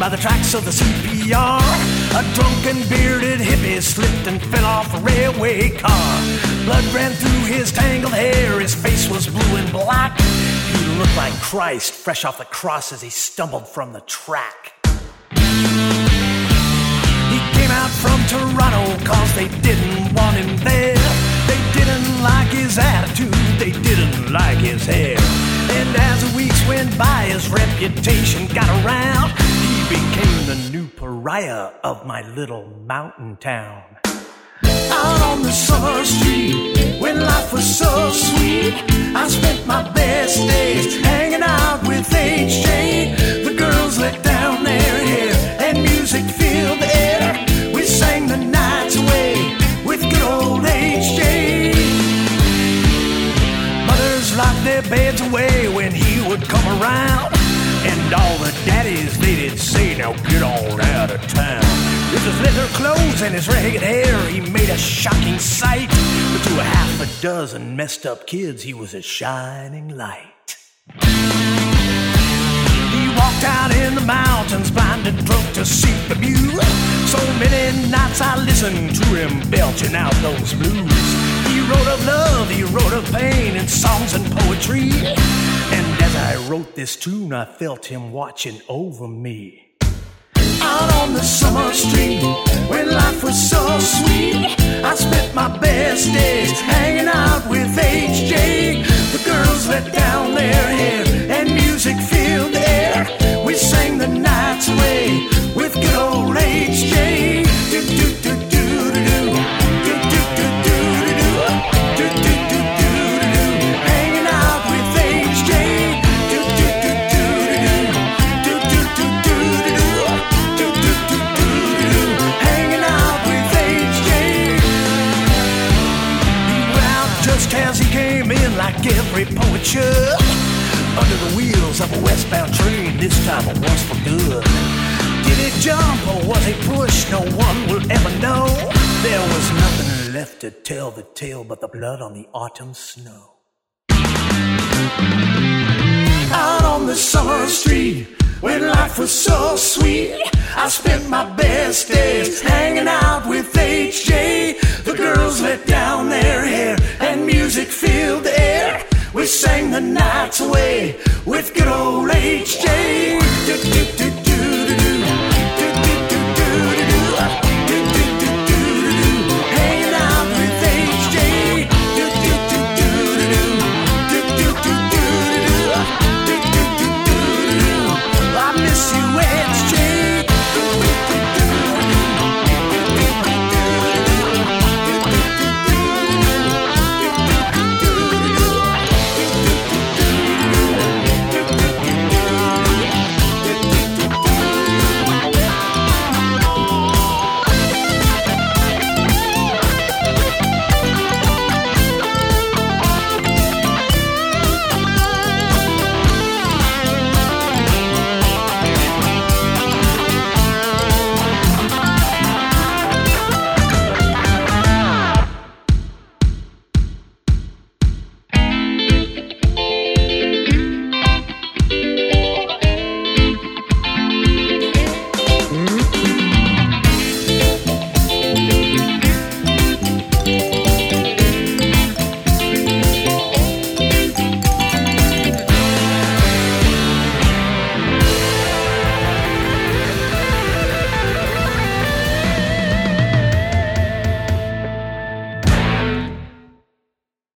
by the tracks of the CPR. A drunken bearded hippie slipped and fell off a railway car. Blood ran through his tangled hair, his face was blue and black. He looked like Christ fresh off the cross as he stumbled from the track. He came out from Toronto cause they didn't want him there. They didn't like his attitude, they didn't like his hair. And as the weeks went by, his reputation got around. He became the new pariah of my little mountain town. Out on the summer street, when life was so sweet, I spent my best days hanging out with HJ. The girls let down their hair and music filled the air. We sang the nights away with good old HJ. Mothers locked their beds away when he would come around, and all the daddies, they'd say, now get on out of town. With his leather clothes and his ragged hair, he made a shocking sight. But to a half a dozen messed up kids, he was a shining light. He walked out in the mountains, blind and drunk to seek the view. So many nights I listened to him belching out those blues. He wrote of love, he wrote of pain in songs and poetry. And as I wrote this tune, I felt him watching over me. Out on the summer street, when life was so sweet, I spent my best days hanging out with HJ. The girls let down their hair and music filled the air. We sang the nights away with good old HJ. Do do do do do do do do do do do do do do do. Hanging out with HJ. Do do do do do do do do do do. Hanging out with HJ. He went out just as he came in, like every poet should. Under the wheels of a westbound train, this time it was for good. Did it jump or was it pushed? No one will ever know. There was nothing left to tell the tale but the blood on the autumn snow. Out on the summer street, when life was so sweet, I spent my best days hanging out with HJ. The girls let down their hair and music filled the air. We sang the nights away with good old HJ.